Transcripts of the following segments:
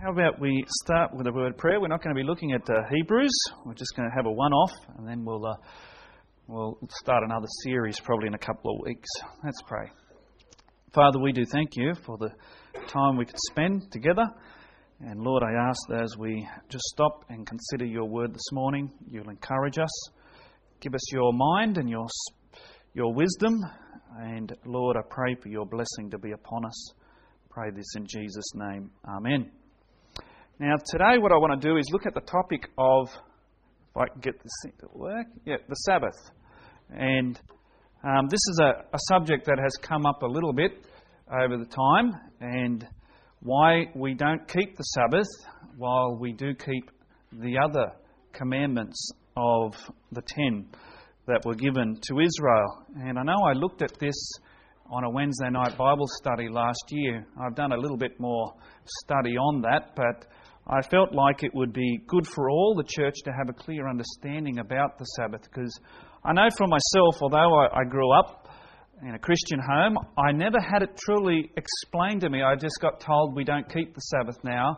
How about we start with a word of prayer? We're not going to be looking at Hebrews. We're just going to have a one-off, and then we'll start another series probably in a couple of weeks. Let's pray. Father, we do thank you for the time we could spend together. And Lord, I ask that as we just stop and consider your word this morning, you'll encourage us. Give us your mind and your wisdom. And Lord, I pray for your blessing to be upon us. Pray this in Jesus' name. Amen. Now, today what I want to do is look at the topic of, if I can get this thing to work, the Sabbath. And this is a subject that has come up a little bit over the time, and why we don't keep the Sabbath while we do keep the other commandments of the 10 that were given to Israel. And I know I looked at this on a Wednesday night Bible study last year. I've done a little bit more study on that, but I felt like it would be good for all the church to have a clear understanding about the Sabbath, because I know for myself, although I grew up in a Christian home, I never had it truly explained to me. I just got told we don't keep the Sabbath now.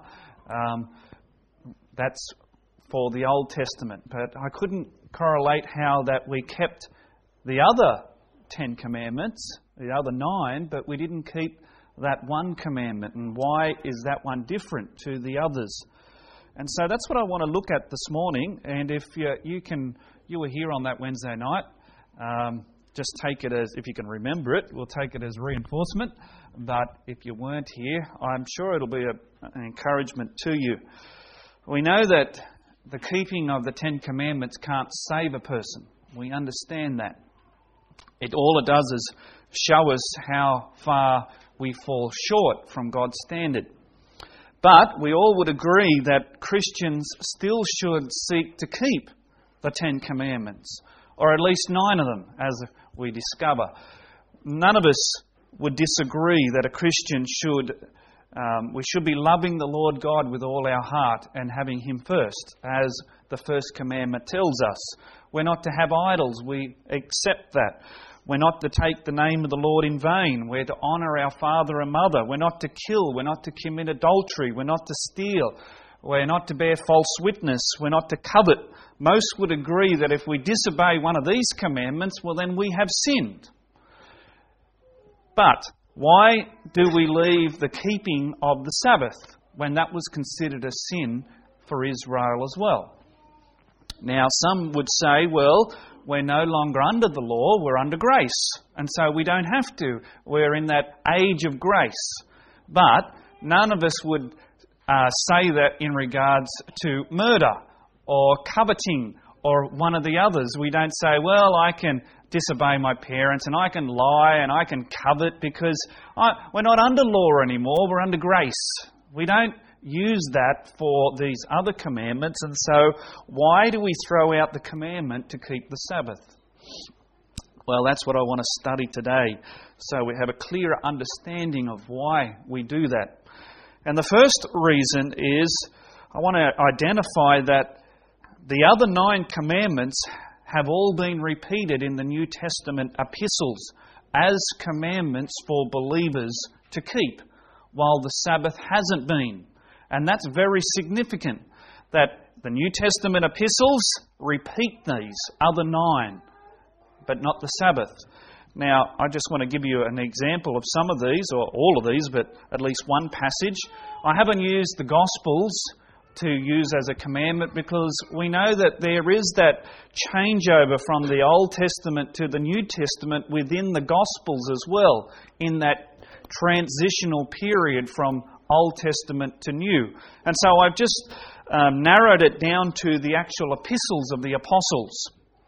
That's for the Old Testament. But I couldn't correlate how that we kept the other 10 commandments, the other 9, but we didn't keep that one commandment. And why is that one different to the others? And so that's what I want to look at this morning. And if you were here on that Wednesday night, just take it as, if you can remember it, we'll take it as reinforcement. But if you weren't here, I'm sure it'll be an encouragement to you. We know that the keeping of the 10 commandments can't save a person. We understand that. All it does is show us how far we fall short from God's standard. But we all would agree that Christians still should seek to keep the 10 commandments, or at least 9 of them, as we discover. None of us would disagree that a Christian we should be loving the Lord God with all our heart and having Him first, as the first commandment tells us. We're not to have idols. We accept that. We're not to take the name of the Lord in vain. We're to honour our father and mother. We're not to kill. We're not to commit adultery. We're not to steal. We're not to bear false witness. We're not to covet. Most would agree that if we disobey one of these commandments, well, then we have sinned. But why do we leave the keeping of the Sabbath when that was considered a sin for Israel as well? Now, some would say, well, we're no longer under the law, we're under grace. And so we don't have to. We're in that age of grace. But none of us would say that in regards to murder or coveting or one of the others. We don't say, well, I can disobey my parents and I can lie and I can covet because we're not under law anymore, we're under grace. We don't use that for these other commandments, and so why do we throw out the commandment to keep the Sabbath? Well, that's what I want to study today, so we have a clearer understanding of why we do that. And the first reason is I want to identify that the other 9 commandments have all been repeated in the New Testament epistles as commandments for believers to keep, while the Sabbath hasn't been. And that's very significant, that the New Testament epistles repeat these other 9, but not the Sabbath. Now, I just want to give you an example of some of these, or all of these, but at least one passage. I haven't used the Gospels to use as a commandment because we know that there is that changeover from the Old Testament to the New Testament within the Gospels as well, in that transitional period from Old Testament to New. And so I've just narrowed it down to the actual epistles of the apostles.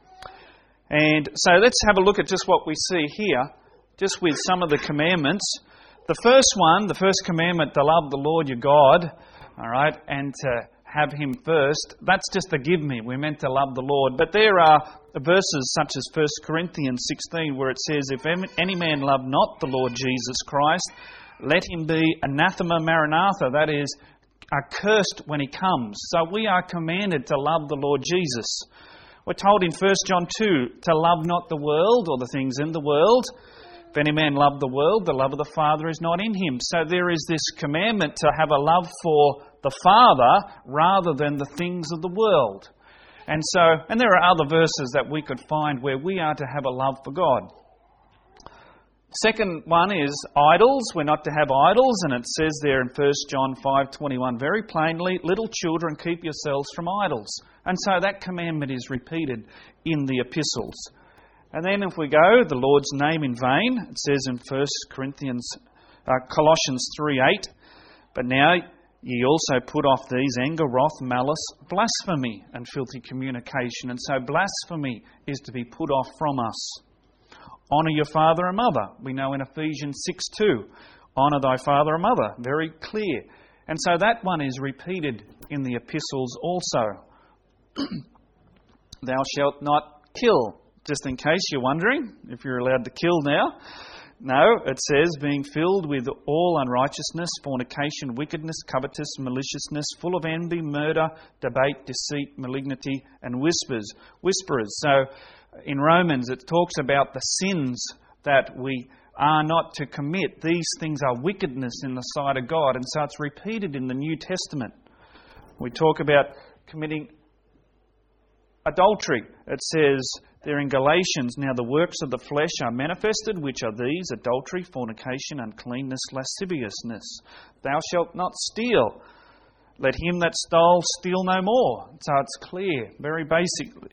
And so let's have a look at just what we see here, just with some of the commandments. The first commandment, to love the Lord your God, all right, and to have Him first, that's just a give me. We're meant to love the Lord. But there are verses such as 1 Corinthians 16 where it says, if any man love not the Lord Jesus Christ, let him be anathema maranatha, that is, accursed when he comes. So we are commanded to love the Lord Jesus. We're told in 1 John 2 to love not the world or the things in the world. If any man love the world, the love of the Father is not in him. So there is this commandment to have a love for the Father rather than the things of the world. And there are other verses that we could find where we are to have a love for God. Second one is idols. We're not to have idols, and it says there in 1 John 5:21 very plainly, little children, keep yourselves from idols. And so that commandment is repeated in the epistles. And then if we go, the Lord's name in vain, it says in Colossians 3:8, but now ye also put off these: anger, wrath, malice, blasphemy, and filthy communication. And so blasphemy is to be put off from us. Honour your father and mother. We know in Ephesians 6:2, honour thy father and mother. Very clear. And so that one is repeated in the epistles also. Thou shalt not kill. Just in case you're wondering if you're allowed to kill now. No, it says, being filled with all unrighteousness, fornication, wickedness, covetous, maliciousness, full of envy, murder, debate, deceit, malignity, and whisperers. So in Romans it talks about the sins that we are not to commit. These things are wickedness in the sight of God. And so it's repeated in the New Testament. We talk about committing adultery. It says there in Galatians, now the works of the flesh are manifested, which are these: adultery, fornication, uncleanness, lasciviousness. Thou shalt not steal. Let him that stole steal no more. So it's clear, very basically.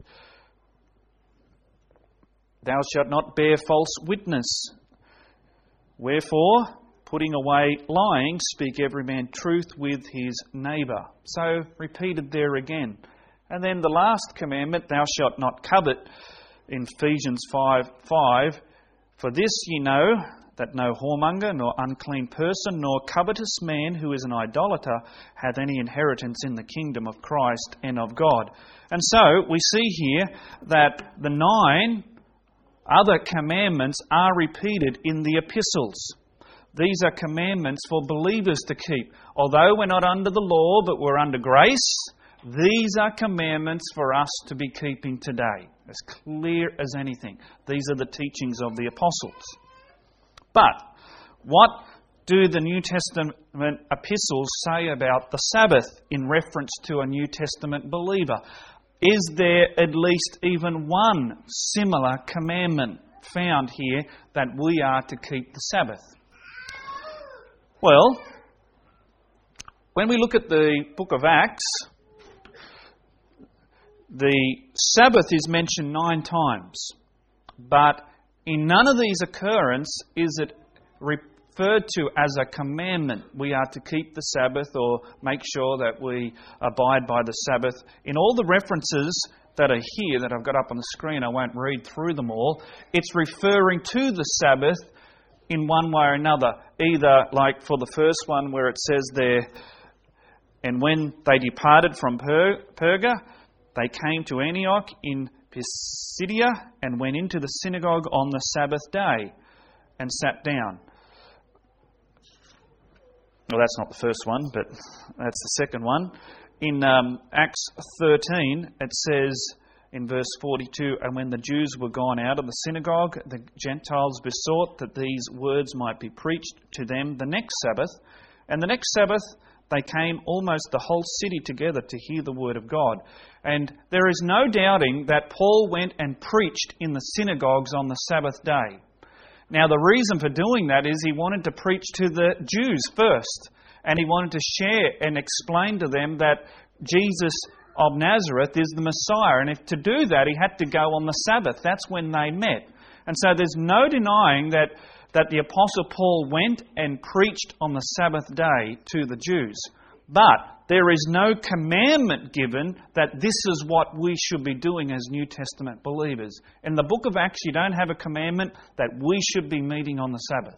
Thou shalt not bear false witness. Wherefore, putting away lying, speak every man truth with his neighbour. So repeated there again. And then the last commandment, thou shalt not covet, in Ephesians 5:5, for this ye know, that no whoremonger, nor unclean person, nor covetous man who is an idolater hath any inheritance in the kingdom of Christ and of God. And so we see here that the 9 other commandments are repeated in the epistles. These are commandments for believers to keep. Although we're not under the law, but we're under grace, these are commandments for us to be keeping today. As clear as anything. These are the teachings of the apostles. But what do the New Testament epistles say about the Sabbath in reference to a New Testament believer? Is there at least even one similar commandment found here that we are to keep the Sabbath? Well, when we look at the book of Acts, the Sabbath is mentioned 9 times, but in none of these occurrences is it referred to as a commandment. We are to keep the Sabbath or make sure that we abide by the Sabbath. In all the references that are here, that I've got up on the screen, I won't read through them all, it's referring to the Sabbath in one way or another. Either like for the first one where it says there, and when they departed from Perga, they came to Antioch in Pisidia and went into the synagogue on the Sabbath day and sat down. Well, that's not the first one, but that's the second one. In Acts 13, it says in verse 42, and when the Jews were gone out of the synagogue, the Gentiles besought that these words might be preached to them the next Sabbath. And the next Sabbath they came almost the whole city together to hear the word of God. And there is no doubting that Paul went and preached in the synagogues on the Sabbath day. Now, the reason for doing that is he wanted to preach to the Jews first. And he wanted to share and explain to them that Jesus of Nazareth is the Messiah. And if to do that, he had to go on the Sabbath. That's when they met. And so there's no denying that the Apostle Paul went and preached on the Sabbath day to the Jews. But there is no commandment given that this is what we should be doing as New Testament believers. In the book of Acts, you don't have a commandment that we should be meeting on the Sabbath.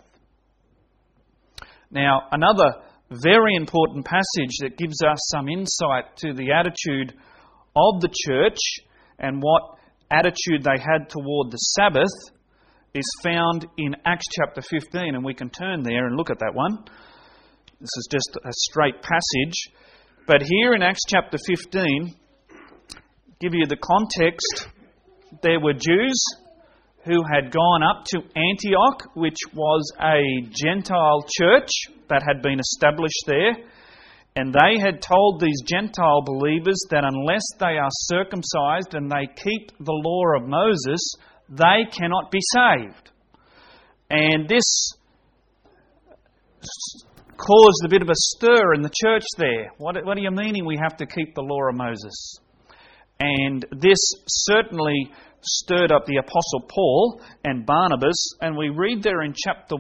Now, another very important passage that gives us some insight to the attitude of the church and what attitude they had toward the Sabbath is found in Acts chapter 15, and we can turn there and look at that one. This is just a straight passage. But here in Acts chapter 15, give you the context, there were Jews who had gone up to Antioch, which was a Gentile church that had been established there. And they had told these Gentile believers that unless they are circumcised and they keep the law of Moses, they cannot be saved. And this caused a bit of a stir in the church there. What are you meaning we have to keep the law of Moses? And this certainly stirred up the Apostle Paul and Barnabas. And we read there in chapter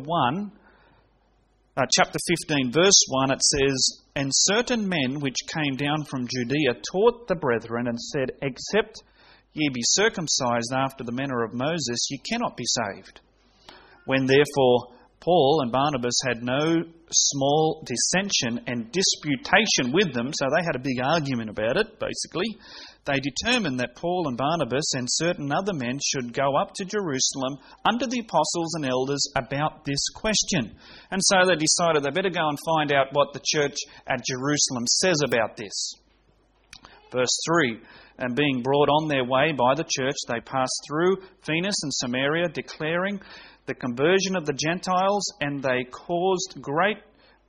15, verse 1, it says, "And certain men which came down from Judea taught the brethren and said, Except ye be circumcised after the manner of Moses, ye cannot be saved. When therefore Paul and Barnabas had no small dissension and disputation with them," so they had a big argument about it, basically, "they determined that Paul and Barnabas and certain other men should go up to Jerusalem under the apostles and elders about this question." And so they decided they better go and find out what the church at Jerusalem says about this. Verse 3, "And being brought on their way by the church, they passed through Phoenix and Samaria, declaring the conversion of the Gentiles, and they caused great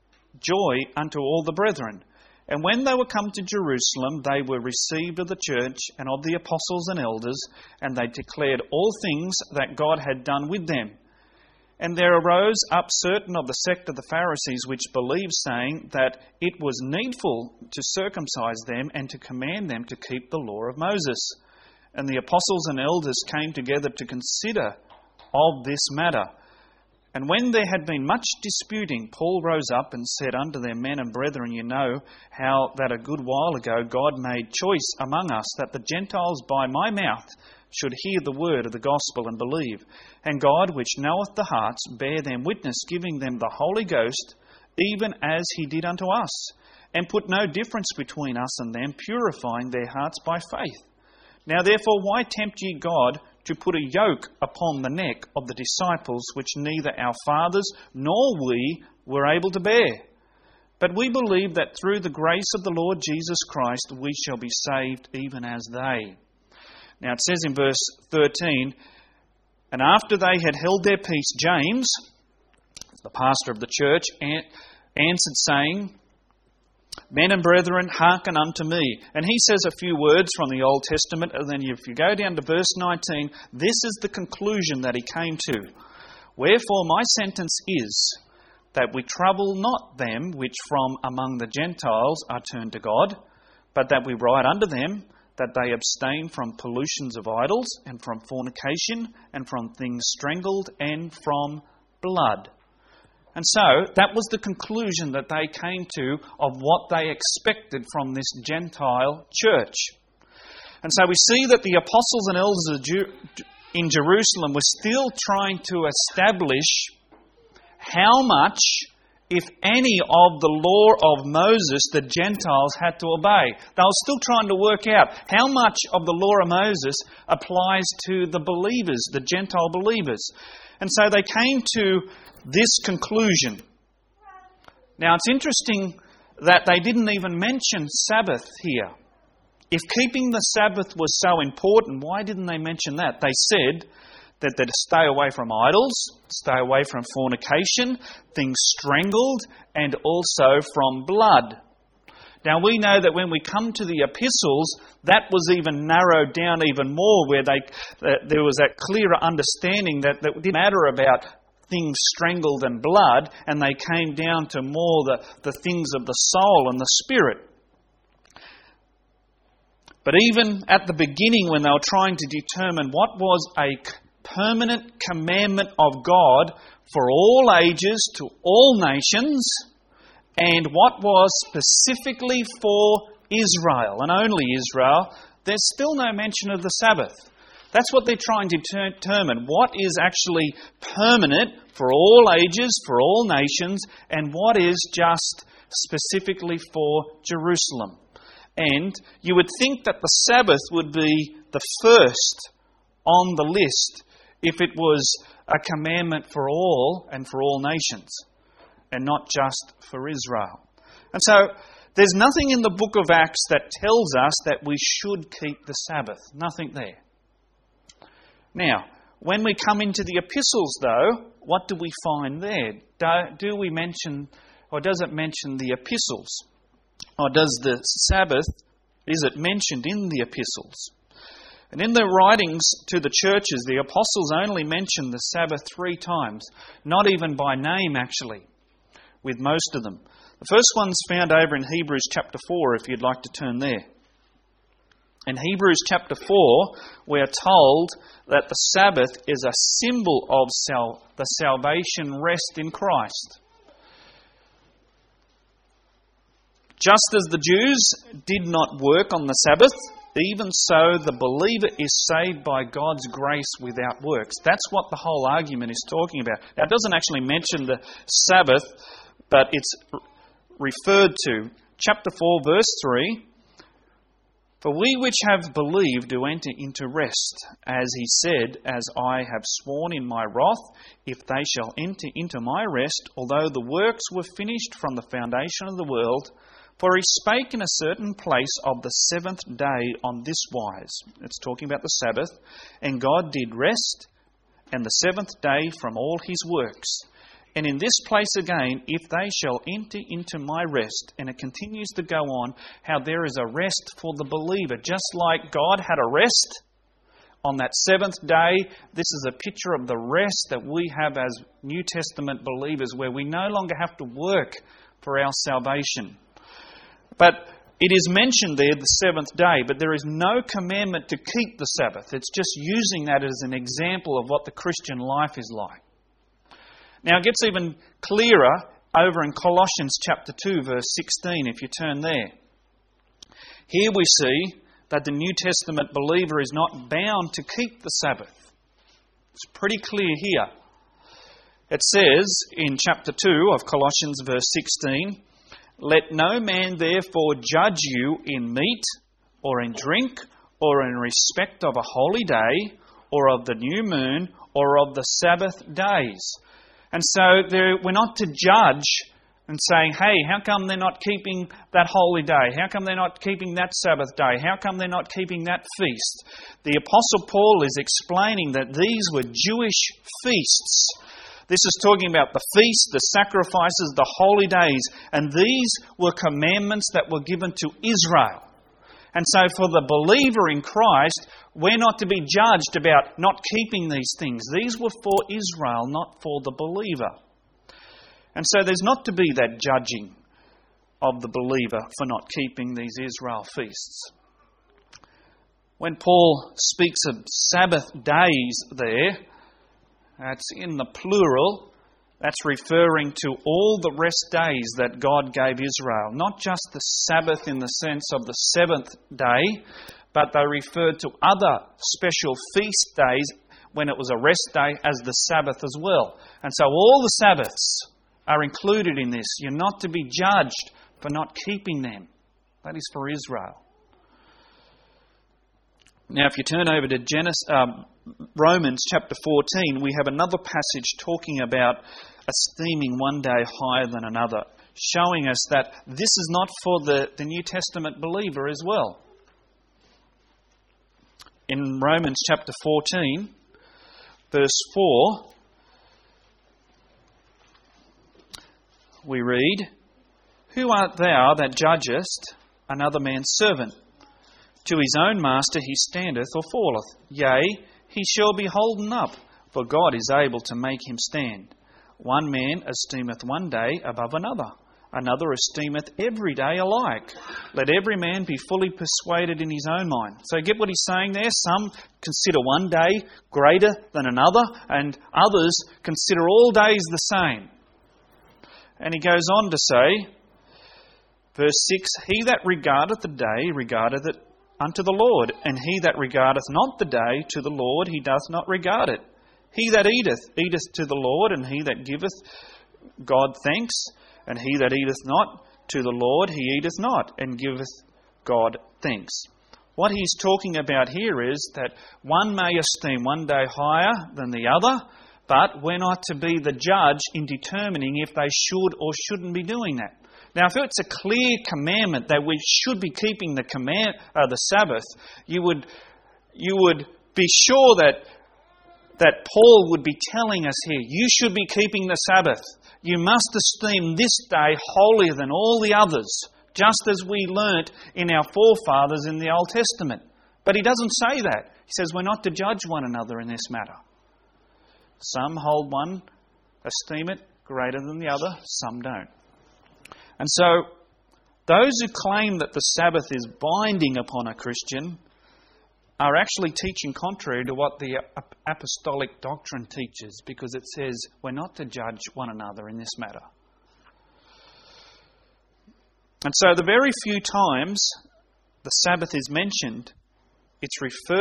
joy unto all the brethren. And when they were come to Jerusalem, they were received of the church and of the apostles and elders, and they declared all things that God had done with them. And there arose up certain of the sect of the Pharisees which believed, saying that it was needful to circumcise them and to command them to keep the law of Moses. And the apostles and elders came together to consider of this matter. And when there had been much disputing, Paul rose up and said unto them, Men and brethren, you know how that a good while ago God made choice among us that the Gentiles by my mouth should hear the word of the gospel and believe. And God, which knoweth the hearts, bare them witness, giving them the Holy Ghost, even as he did unto us, and put no difference between us and them, purifying their hearts by faith. Now therefore, why tempt ye God to put a yoke upon the neck of the disciples, which neither our fathers nor we were able to bear? But we believe that through the grace of the Lord Jesus Christ we shall be saved, even as they." Now it says in verse 13, "And after they had held their peace, James, the pastor of the church, answered, saying, Men and brethren, hearken unto me." And he says a few words from the Old Testament, and then if you go down to verse 19, this is the conclusion that he came to. "Wherefore my sentence is, that we trouble not them which from among the Gentiles are turned to God, but that we write unto them, that they abstain from pollutions of idols, and from fornication, and from things strangled, and from blood." And so that was the conclusion that they came to of what they expected from this Gentile church. And so we see that the apostles and elders in Jerusalem were still trying to establish how much, if any, of the law of Moses the Gentiles had to obey. They were still trying to work out how much of the law of Moses applies to the believers, the Gentile believers. And so they came to this conclusion. Now it's interesting that they didn't even mention Sabbath here. If keeping the Sabbath was so important, why didn't they mention that? They said that they'd stay away from idols, stay away from fornication, things strangled, and also from blood. Now we know that when we come to the epistles, that was even narrowed down even more, where there was that clearer understanding that it didn't matter about things strangled and blood, and they came down to more the things of the soul and the spirit. But even at the beginning, when they were trying to determine what was a permanent commandment of God for all ages to all nations, and what was specifically for Israel and only Israel, there's still no mention of the Sabbath. That's what they're trying to determine. What is actually permanent for all ages, for all nations, and what is just specifically for Jerusalem. And you would think that the Sabbath would be the first on the list if it was a commandment for all and for all nations, and not just for Israel. And so there's nothing in the book of Acts that tells us that we should keep the Sabbath. Nothing there. Now, when we come into the epistles, though, what do we find there? Do we mention, or does it mention the epistles? or does the Sabbath, is it mentioned in the epistles? And in the writings to the churches, the apostles only mention the Sabbath 3 times, not even by name actually, with most of them. The first one's found over in Hebrews chapter 4, if you'd like to turn there. In Hebrews chapter 4, we are told that the Sabbath is a symbol of the salvation rest in Christ. Just as the Jews did not work on the Sabbath, even so the believer is saved by God's grace without works. That's what the whole argument is talking about. Now, it doesn't actually mention the Sabbath, but it's referred to. Chapter 4, verse 3, "For we which have believed do enter into rest, as he said, as I have sworn in my wrath, if they shall enter into my rest, although the works were finished from the foundation of the world. For he spake in a certain place of the 7th day on this wise." It's talking about the Sabbath. "And God did rest, and the 7th day from all his works. And in this place again, if they shall enter into my rest." And it continues to go on how there is a rest for the believer. Just like God had a rest on that 7th day, this is a picture of the rest that we have as New Testament believers, where we no longer have to work for our salvation. But it is mentioned there, the 7th day, but there is no commandment to keep the Sabbath. It's just using that as an example of what the Christian life is like. Now it gets even clearer over in Colossians chapter 2, verse 16, if you turn there. Here we see that the New Testament believer is not bound to keep the Sabbath. It's pretty clear here. It says in chapter 2 of Colossians, verse 16, "Let no man therefore judge you in meat, or in drink, or in respect of a holy day, or of the new moon, or of the Sabbath days." And so we're not to judge and saying, "Hey, how come they're not keeping that holy day? How come they're not keeping that Sabbath day? How come they're not keeping that feast?" The Apostle Paul is explaining that these were Jewish feasts. This is talking about the feasts, the sacrifices, the holy days. And these were commandments that were given to Israel. And so for the believer in Christ, we're not to be judged about not keeping these things. These were for Israel, not for the believer. And so there's not to be that judging of the believer for not keeping these Israel feasts. When Paul speaks of Sabbath days there, that's in the plural. That's referring to all the rest days that God gave Israel. Not just the Sabbath in the sense of the 7th day, but they referred to other special feast days when it was a rest day as the Sabbath as well. And so all the Sabbaths are included in this. You're not to be judged for not keeping them. That is for Israel. Now if you turn over to Romans chapter 14, we have another passage talking about esteeming one day higher than another, showing us that this is not for the New Testament believer as well. In Romans chapter 14, verse 4, we read, "Who art thou that judgest another man's servant? To his own master he standeth or falleth. Yea, he shall be holden up, for God is able to make him stand. One man esteemeth one day above another, another esteemeth every day alike. Let every man be fully persuaded in his own mind." So get what he's saying there? Some consider one day greater than another, and others consider all days the same. And he goes on to say, verse 6, "He that regardeth the day regardeth it unto the Lord, and he that regardeth not the day to the Lord, he doth not regard it. He that eateth, eateth to the Lord, and he that giveth God thanks, and he that eateth not to the Lord, he eateth not, and giveth God thanks." What he's talking about here is that one may esteem one day higher than the other, but we're not to be the judge in determining if they should or shouldn't be doing that. Now, if it's a clear commandment that we should be keeping the Sabbath, you would be sure that Paul would be telling us here, you should be keeping the Sabbath. You must esteem this day holier than all the others just as we learnt in our forefathers in the Old Testament. But he doesn't say that. He says we're not to judge one another in this matter. Some hold one, esteem it greater than the other, some don't. And so, those who claim that the Sabbath is binding upon a Christian are actually teaching contrary to what the apostolic doctrine teaches, because it says we're not to judge one another in this matter. And so the very few times the Sabbath is mentioned, it's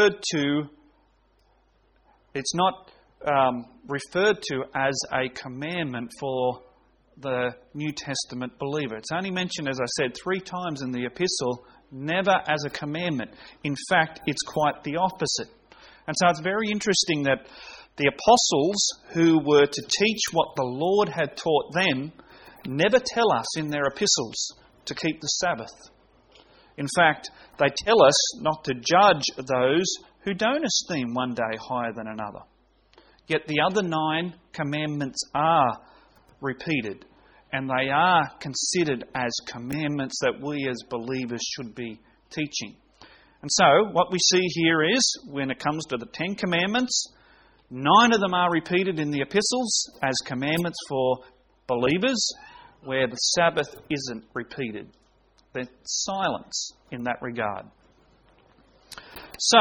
not referred to as a commandment for the New Testament believer. It's only mentioned, as I said, 3 times in the epistle, never as a commandment. In fact, it's quite the opposite. And so it's very interesting that the apostles who were to teach what the Lord had taught them never tell us in their epistles to keep the Sabbath. In fact, they tell us not to judge those who don't esteem one day higher than another. Yet the other 9 commandments are repeated, and they are considered as commandments that we as believers should be teaching. And so, what we see here is, when it comes to the 10 commandments, 9 of them are repeated in the epistles as commandments for believers, where the Sabbath isn't repeated. There's silence in that regard. So,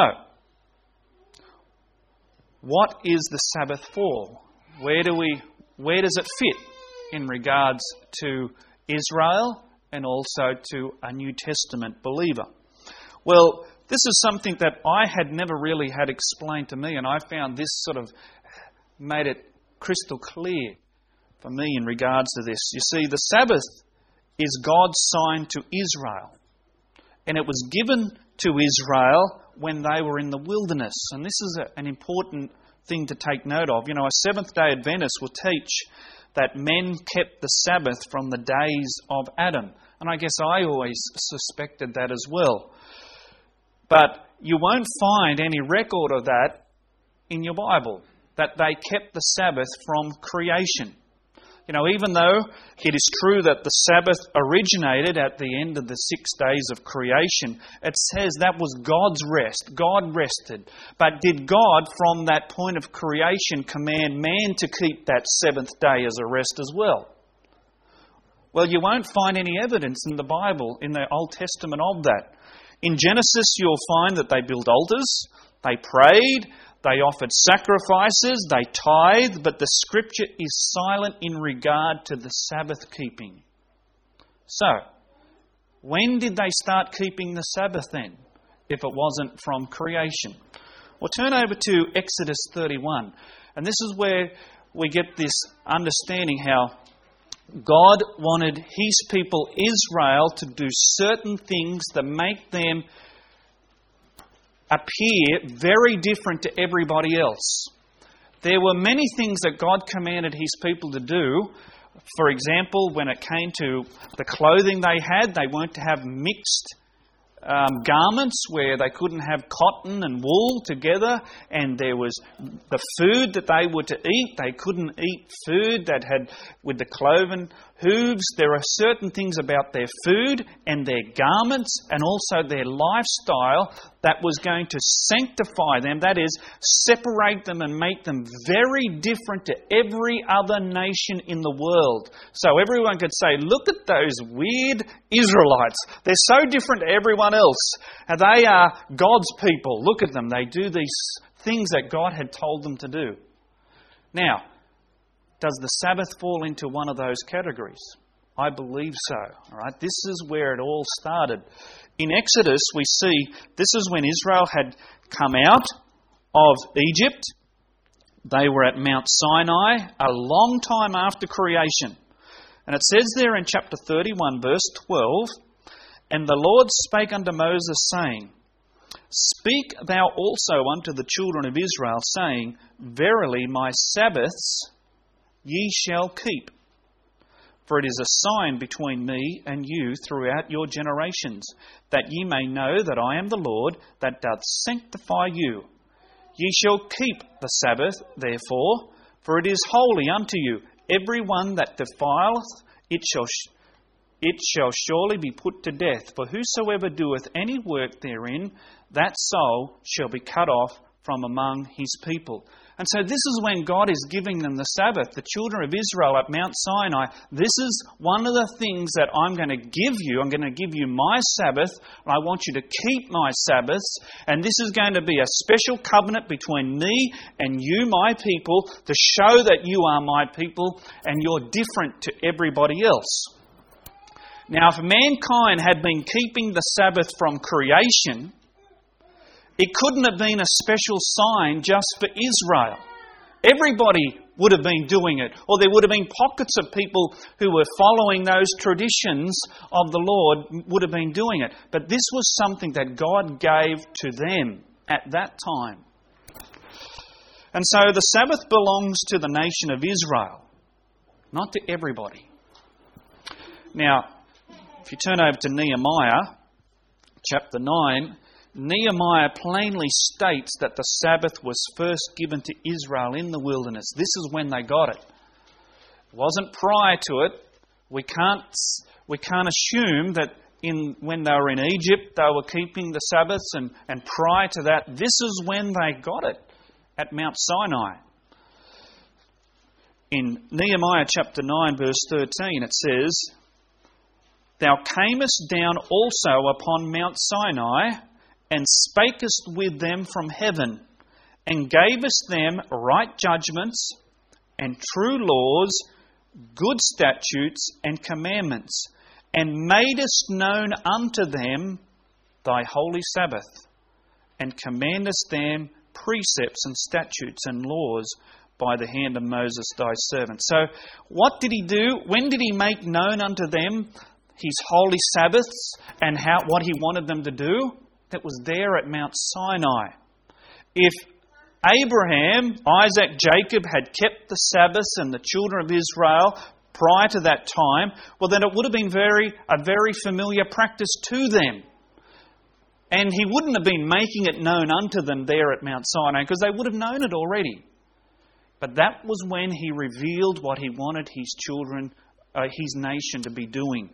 what is the Sabbath for? Where does it fit in regards to Israel and also to a New Testament believer? Well, this is something that I had never really had explained to me, and I found this sort of made it crystal clear for me in regards to this. You see, the Sabbath is God's sign to Israel, and it was given to Israel when they were in the wilderness. And this is an important thing to take note of. You know, a Seventh-day Adventist will teach that men kept the Sabbath from the days of Adam. And I guess I always suspected that as well. But you won't find any record of that in your Bible, that they kept the Sabbath from creation. You know, even though it is true that the Sabbath originated at the end of the 6 days of creation, it says that was God's rest. God rested. But did God, from that point of creation, command man to keep that 7th day as a rest as well? Well, you won't find any evidence in the Bible, in the Old Testament, of that. In Genesis, you'll find that they built altars, they prayed, they offered sacrifices, they tithed, but the Scripture is silent in regard to the Sabbath keeping. So, when did they start keeping the Sabbath then, if it wasn't from creation? Well, turn over to Exodus 31, and this is where we get this understanding how God wanted His people Israel to do certain things that make them appear very different to everybody else. There were many things that God commanded His people to do. For example, when it came to the clothing they had, they weren't to have mixed garments where they couldn't have cotton and wool together, and there was the food that they were to eat. They couldn't eat food that had with the cloven hooves. There are certain things about their food and their garments and also their lifestyle that was going to sanctify them, that is, separate them and make them very different to every other nation in the world. So everyone could say, look at those weird Israelites. They're so different to everyone else. And they are God's people. Look at them. They do these things that God had told them to do. Now, does the Sabbath fall into one of those categories? I believe so. All right, this is where it all started. In Exodus, we see this is when Israel had come out of Egypt. They were at Mount Sinai a long time after creation. And it says there in chapter 31, verse 12, "And the Lord spake unto Moses, saying, Speak thou also unto the children of Israel, saying, Verily my Sabbaths ye shall keep. For it is a sign between me and you throughout your generations, that ye may know that I am the Lord, that doth sanctify you. Ye shall keep the Sabbath, therefore, for it is holy unto you. Every one that defileth it it shall surely be put to death. For whosoever doeth any work therein, that soul shall be cut off from among his people. And so this is when God is giving them the Sabbath, the children of Israel at Mount Sinai. This is one of the things that I'm going to give you. I'm going to give you my Sabbath, and I want you to keep my Sabbaths. And this is going to be a special covenant between me and you, my people, to show that you are my people and you're different to everybody else. Now, if mankind had been keeping the Sabbath from creation, it couldn't have been a special sign just for Israel. Everybody would have been doing it, or there would have been pockets of people who were following those traditions of the Lord would have been doing it. But this was something that God gave to them at that time. And so the Sabbath belongs to the nation of Israel, not to everybody. Now, if you turn over to Nehemiah, chapter 9, Nehemiah plainly states that the Sabbath was first given to Israel in the wilderness. This is when they got it. It wasn't prior to it. We can't assume that when they were in Egypt, they were keeping the Sabbaths, and prior to that, this is when they got it, at Mount Sinai. In Nehemiah chapter 9, verse 13, it says, "Thou camest down also upon Mount Sinai, and spakest with them from heaven, and gavest them right judgments, and true laws, good statutes, and commandments, and madest known unto them thy holy Sabbath, and commandest them precepts and statutes and laws by the hand of Moses thy servant." So, what did he do? When did he make known unto them his holy Sabbaths and what he wanted them to do? That was there at Mount Sinai. If Abraham, Isaac, Jacob had kept the Sabbaths and the children of Israel prior to that time, well then it would have been a very familiar practice to them. And he wouldn't have been making it known unto them there at Mount Sinai because they would have known it already. But that was when he revealed what he wanted his children, his nation to be doing.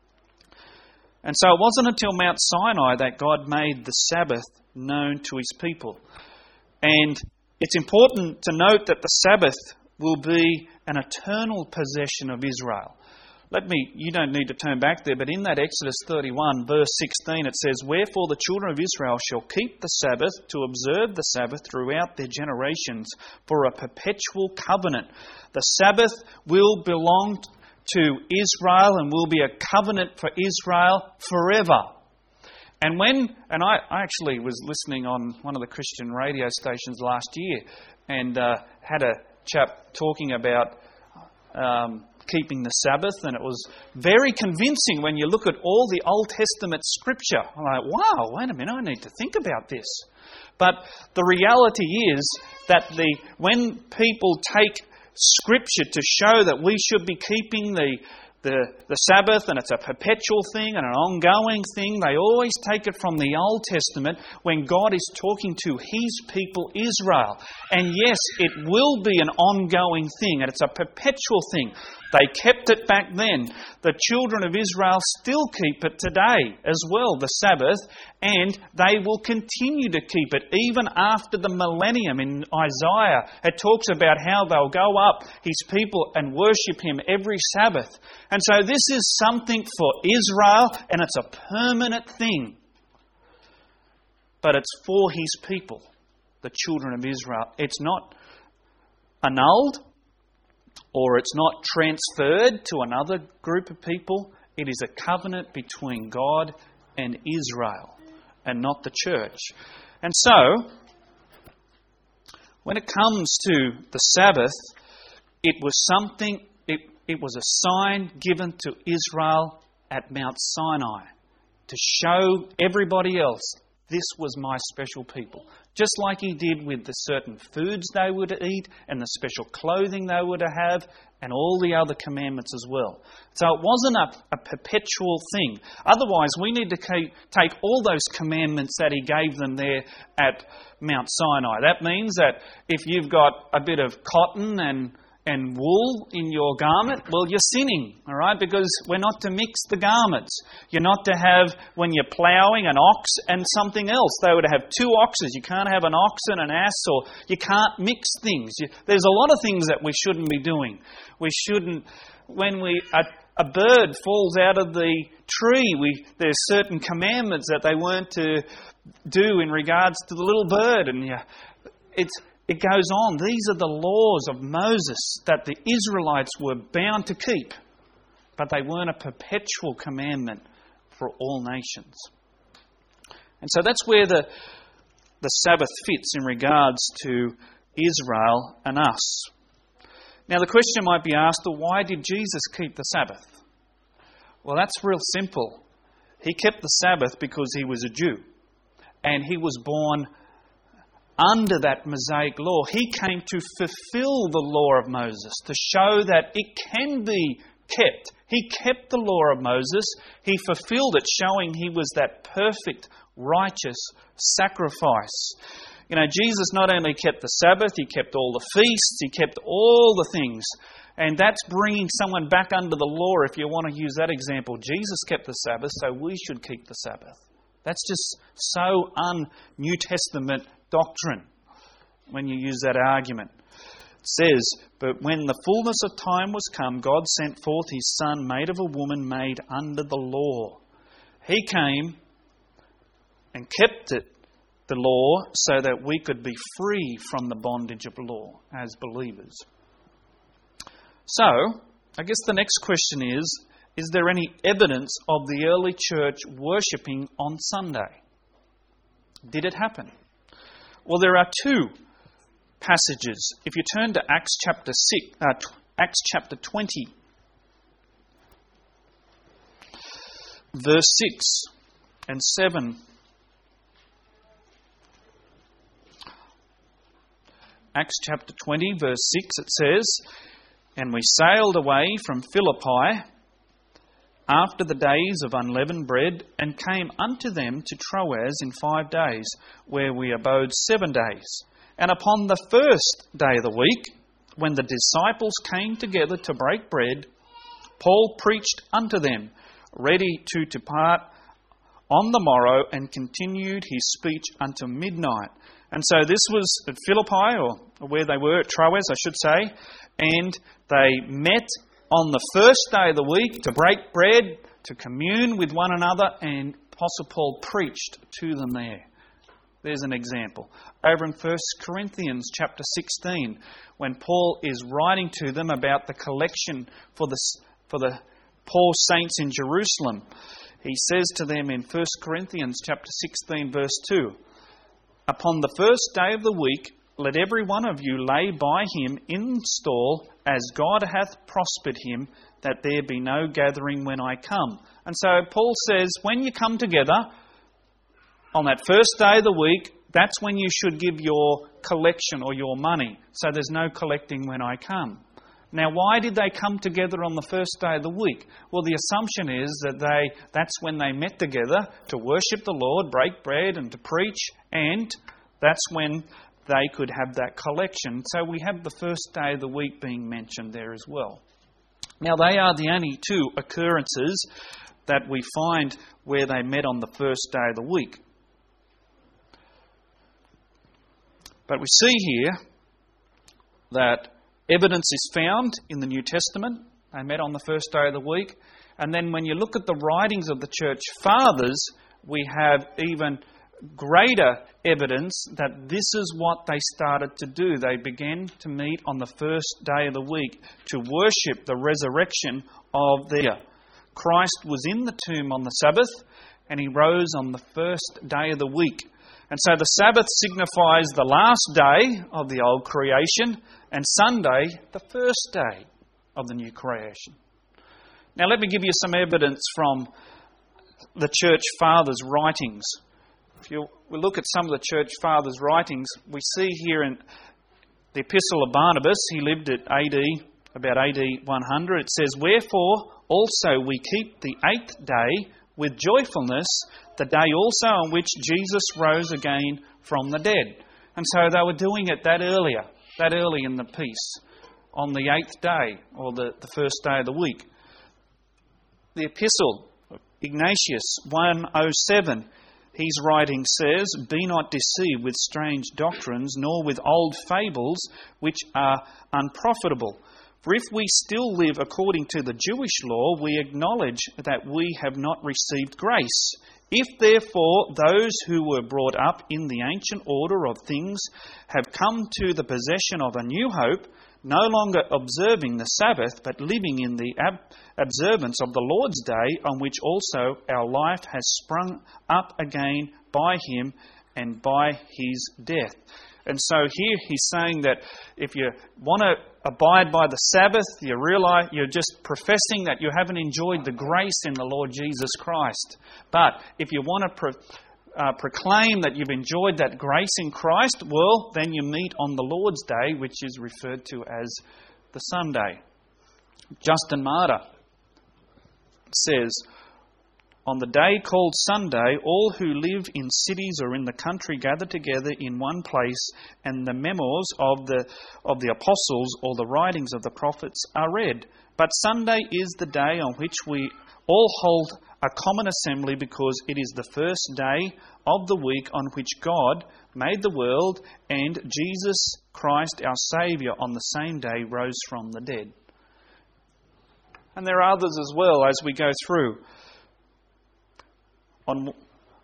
And so it wasn't until Mount Sinai that God made the Sabbath known to his people. And it's important to note that the Sabbath will be an eternal possession of Israel. You don't need to turn back there, but in that Exodus 31, verse 16, it says, "Wherefore the children of Israel shall keep the Sabbath to observe the Sabbath throughout their generations for a perpetual covenant." The Sabbath will belong to Israel and will be a covenant for Israel forever. And I actually was listening on one of the Christian radio stations last year and had a chap talking about keeping the Sabbath, and it was very convincing when you look at all the Old Testament scripture. I'm like, wow, wait a minute, I need to think about this. But the reality is that when people take Scripture to show that we should be keeping the Sabbath, and it's a perpetual thing and an ongoing thing, they always take it from the Old Testament when God is talking to his people Israel. And yes, it will be an ongoing thing, and it's a perpetual thing. They kept it back then. The children of Israel still keep it today as well, the Sabbath, and they will continue to keep it even after the millennium. In Isaiah, it talks about how they'll go up, his people, and worship him every Sabbath. And so this is something for Israel, and it's a permanent thing. But it's for his people, the children of Israel. It's not annulled, or it's not transferred to another group of people. It is a covenant between God and Israel, and not the church. And so, when it comes to the Sabbath, it was something, it was a sign given to Israel at Mount Sinai to show everybody else, this was my special people. Just like he did with the certain foods they were to eat and the special clothing they were to have and all the other commandments as well. So it wasn't a perpetual thing. Otherwise, we need to take all those commandments that he gave them there at Mount Sinai. That means that if you've got a bit of cotton and and wool in your garment, well, you're sinning, all right? Because we're not to mix the garments. You're not to have, when you're ploughing, an ox and something else. They would have two oxes. You can't have an ox and an ass, or you can't mix things. There's a lot of things that we shouldn't be doing. We shouldn't, when a bird falls out of the tree, there's certain commandments that they weren't to do in regards to the little bird, and it goes on. These are the laws of Moses that the Israelites were bound to keep, but they weren't a perpetual commandment for all nations. And so that's where the Sabbath fits in regards to Israel and us. Now the question might be asked, well, why did Jesus keep the Sabbath? Well, that's real simple. He kept the Sabbath because he was a Jew, and he was born under that Mosaic law. He came to fulfill the law of Moses, to show that it can be kept. He kept the law of Moses. He fulfilled it, showing he was that perfect, righteous sacrifice. You know, Jesus not only kept the Sabbath, he kept all the feasts, he kept all the things. And that's bringing someone back under the law, if you want to use that example. Jesus kept the Sabbath, so we should keep the Sabbath. That's just so un-New Testament doctrine when you use that argument. It says, "But when the fullness of time was come, God sent forth his Son, made of a woman, made under the law." He came and kept it, the law, so that we could be free from the bondage of law as believers. So, I guess the next question is there any evidence of the early church worshipping on Sunday? Did it happen? Well, there are two passages. If you turn to Acts chapter 20, verse 6 and 7. Acts chapter 20, verse 6, it says, "And we sailed away from Philippi after the days of unleavened bread, and came unto them to Troas in 5 days, where we abode 7 days. And upon the first day of the week, when the disciples came together to break bread, Paul preached unto them, ready to depart on the morrow, and continued his speech until midnight." And so this was at Philippi, or where they were, at Troas, I should say, and they met on the first day of the week to break bread, to commune with one another, and Apostle Paul preached to them there. There's an example. Over in 1 Corinthians chapter 16, when Paul is writing to them about the collection for the poor saints in Jerusalem, he says to them in 1 Corinthians chapter 16, verse 2, "Upon the first day of the week, let every one of you lay by him in stall, as God hath prospered him, that there be no gathering when I come." And so Paul says, when you come together on that first day of the week, that's when you should give your collection or your money. So there's no collecting when I come. Now, why did they come together on the first day of the week? Well, the assumption is that that's when they met together to worship the Lord, break bread and to preach, and that's when they could have that collection. So we have the first day of the week being mentioned there as well. Now, they are the only two occurrences that we find where they met on the first day of the week. But we see here that evidence is found in the New Testament. They met on the first day of the week. And then when you look at the writings of the church fathers, we have even greater evidence that this is what they started to do. They began to meet on the first day of the week to worship the resurrection of Christ was in the tomb on the Sabbath, and he rose on the first day of the week. And so the Sabbath signifies the last day of the old creation, and Sunday, the first day of the new creation. Now let me give you some evidence from the church fathers' writings. If we look at some of the church fathers' writings, we see here in the Epistle of Barnabas, he lived at about AD 100, it says, "Wherefore also we keep the 8th day with joyfulness, the day also on which Jesus rose again from the dead." And so they were doing it that early in the piece. on the 8th day, or the first day of the week. The epistle, Ignatius 1:07, his writing says, "Be not deceived with strange doctrines, nor with old fables, which are unprofitable. For if we still live according to the Jewish law, we acknowledge that we have not received grace. If therefore those who were brought up in the ancient order of things have come to the possession of a new hope, no longer observing the Sabbath, but living in the observance of the Lord's day, on which also our life has sprung up again by him and by his death." And so here he's saying that if you want to abide by the Sabbath, you realise you're just professing that you haven't enjoyed the grace in the Lord Jesus Christ. But if you want to proclaim that you've enjoyed that grace in Christ, well, then you meet on the Lord's Day, which is referred to as the Sunday. Justin Martyr says, "On the day called Sunday, all who live in cities or in the country gather together in one place, and the memoirs of the apostles or the writings of the prophets are read. But Sunday is the day on which we all hold a common assembly, because it is the first day of the week on which God made the world, and Jesus Christ, our Saviour, on the same day rose from the dead." And there are others as well as we go through. On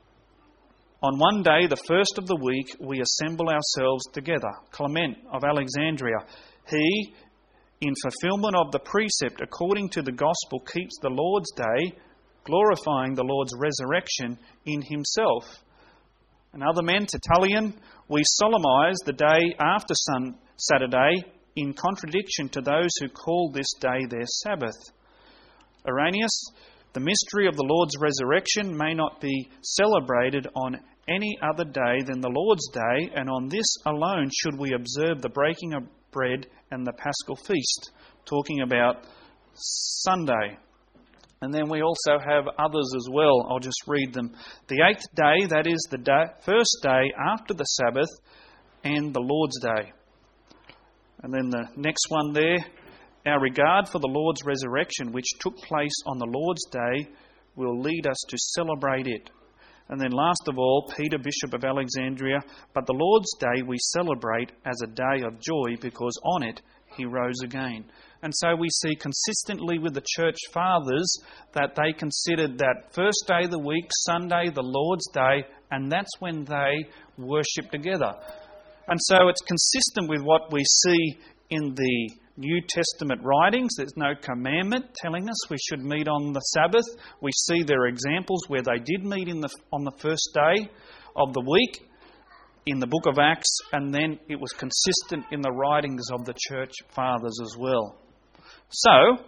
one day, the first of the week, we assemble ourselves together. Clement of Alexandria, he, in fulfilment of the precept according to the gospel, keeps the Lord's day, glorifying the Lord's resurrection in himself. And other men, Tertullian, we solemnize the day after Saturday in contradiction to those who call this day their Sabbath. Irenaeus, the mystery of the Lord's resurrection may not be celebrated on any other day than the Lord's day, and on this alone should we observe the breaking of bread and the Paschal feast, talking about Sunday. And then we also have others as well. I'll just read them. The 8th day, that is the first day after the Sabbath, and the Lord's Day. And then the next one there, our regard for the Lord's resurrection, which took place on the Lord's Day, will lead us to celebrate it. And then last of all, Peter, Bishop of Alexandria, but the Lord's Day we celebrate as a day of joy, because on it he rose again. And so we see consistently with the church fathers that they considered that first day of the week, Sunday, the Lord's Day, and that's when they worship together. And so it's consistent with what we see in the New Testament writings. There's no commandment telling us we should meet on the Sabbath. We see there are examples where they did meet on the first day of the week in the book of Acts, and then it was consistent in the writings of the church fathers as well. So,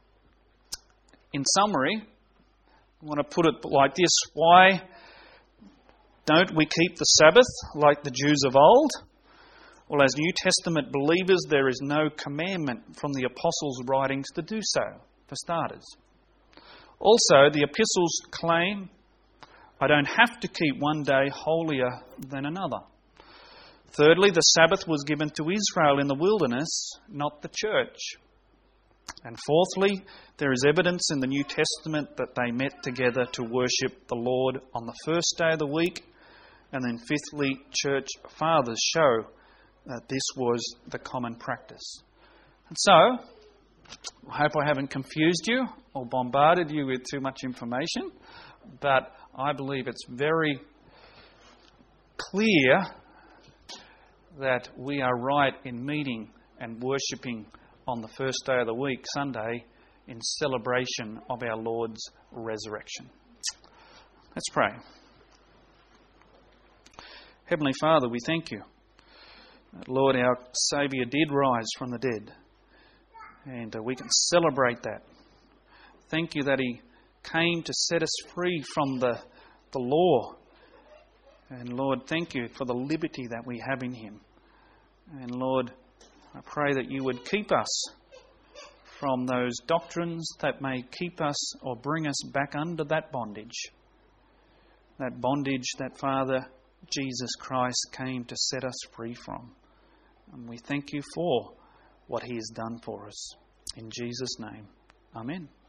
in summary, I want to put it like this: why don't we keep the Sabbath like the Jews of old? Well, as New Testament believers, there is no commandment from the apostles' writings to do so, for starters. Also, the epistles claim, I don't have to keep one day holier than another. Thirdly, the Sabbath was given to Israel in the wilderness, not the church. And fourthly, there is evidence in the New Testament that they met together to worship the Lord on the first day of the week. And then fifthly, church fathers show that this was the common practice. And so, I hope I haven't confused you or bombarded you with too much information, but I believe it's very clear that we are right in meeting and worshipping on the first day of the week, Sunday, in celebration of our Lord's resurrection. Let's pray. Heavenly Father, we thank you that, Lord, our Saviour did rise from the dead, and we can celebrate that. Thank you that He came to set us free from the law. And Lord, thank you for the liberty that we have in Him. And Lord, I pray that you would keep us from those doctrines that may keep us or bring us back under that bondage. That bondage that, Father, Jesus Christ came to set us free from. And we thank you for what He has done for us. In Jesus' name, amen.